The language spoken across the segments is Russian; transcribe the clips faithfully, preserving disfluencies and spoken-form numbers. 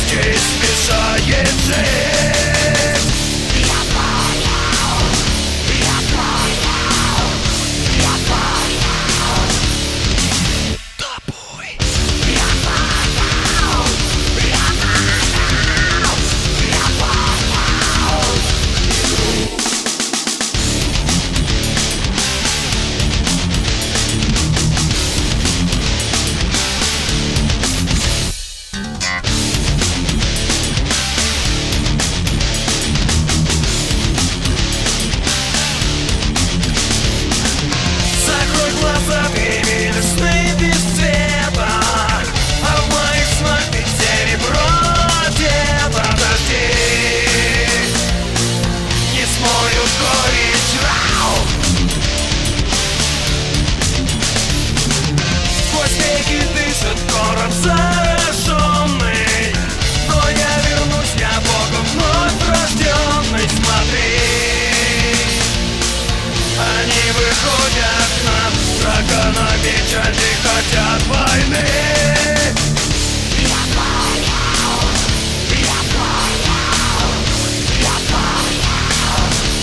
здесь мешает жить. Я понял, я понял, я понял. Тобой. Я понял, я понял, я понял. Закрой глаза, ты сны без цвета, а в моих снах ты серебро одета. Дожди не смоют горечь ран. Сквозь веки дышит город зараженный, но я вернусь, я Богом вновь рожденный. Смотри, они выходят на драконовечеры, хотят войны. Я понял, я понял, я понял.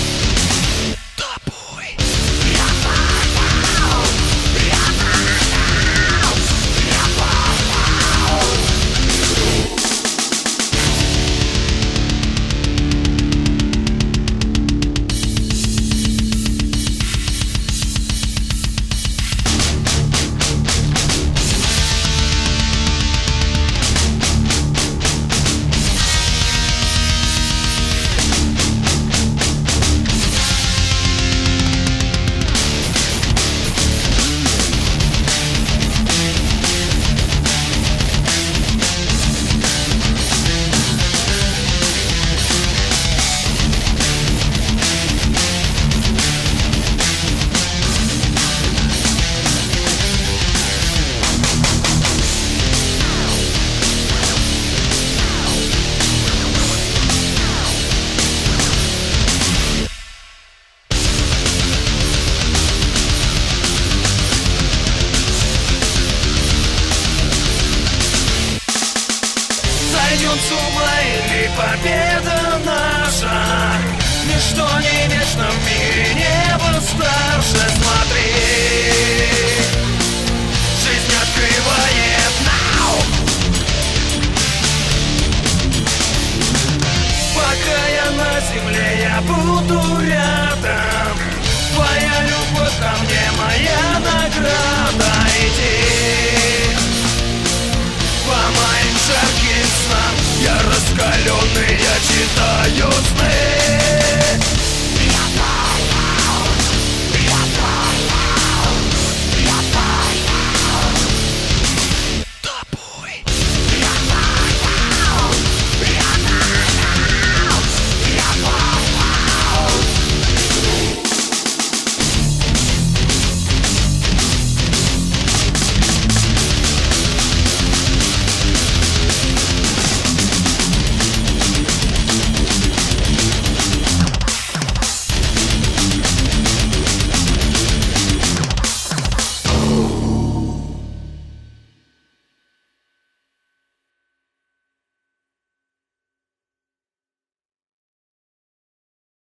Тобой. Я понял, я понял, я понял. Сойдем с ума или победа наша? Ничто не вечно в мире, небо старше. Смотри,